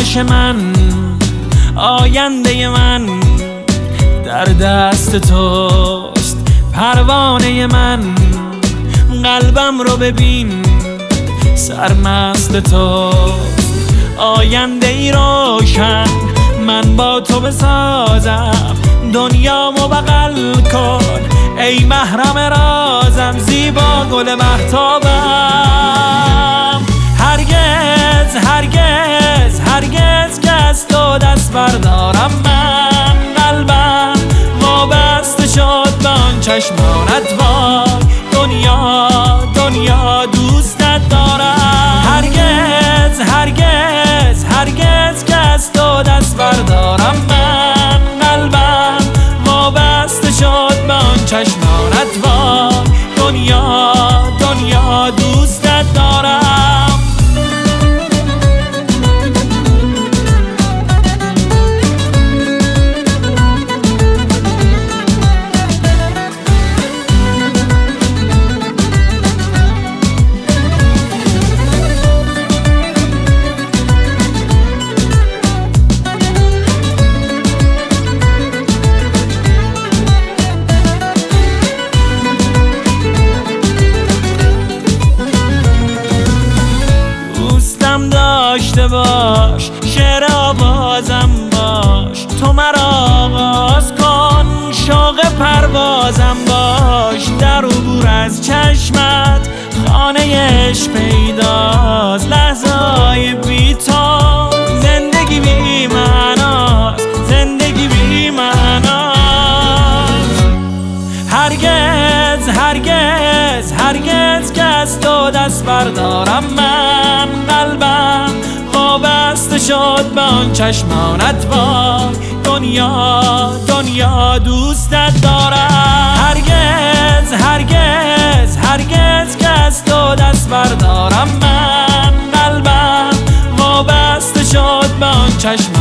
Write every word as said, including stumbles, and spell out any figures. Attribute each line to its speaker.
Speaker 1: آتش من، آینده من در دست توست. پروانه من، قلبم رو ببین سرمست توست. آینده ای روشن من با تو بسازم، دنیامو بغل کن ای محرم رازم، زیبا گل مهتابم. هرگز هرگز هرگز که از تو دست بردارم من، قلبم وابسته شد به آن چشمانت وای. دنیا دنیا دوستت دارم. هرگز هرگز هرگز که از تو دست بردارم من، قلبم وابسته شد به آن چشمانت وای. دنیا دنیا دوستت دارم. داشته باش شعر آوازم باش، تو مرا آغاز کن شوق پروازم باش. در عبور از چشمت خانه عشق پیداست، لحظه‌های بی تو زندگی بی معناست، زندگی بی معناست. هرگز هرگز هرگز که از تو دست بردارم من، قلبم وابسته شد به آن چشمانت وای. دنیا دنیا دوستت دارم. هرگز هرگز هرگز که از تو دست بردارم من، قلبم وابسته شد به آن چشمانت